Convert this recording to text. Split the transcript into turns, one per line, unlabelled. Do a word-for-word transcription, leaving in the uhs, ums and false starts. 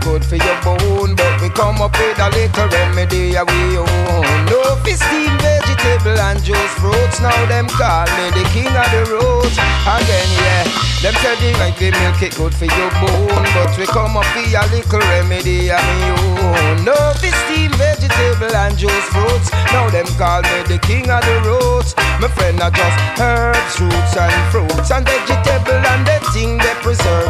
good for your bone, but we come up with a little remedy of we own. No fish, steam, vegetable and juice fruits. Now them call me the king of the roads. Again, yeah, them say the like the milk it good for your bone, but we come up with a little remedy of me own. No fish, steam, vegetable and juice fruits. Now them call me the king of the roads. My friend are just herbs, roots and fruits and vegetable and the thing they preserve.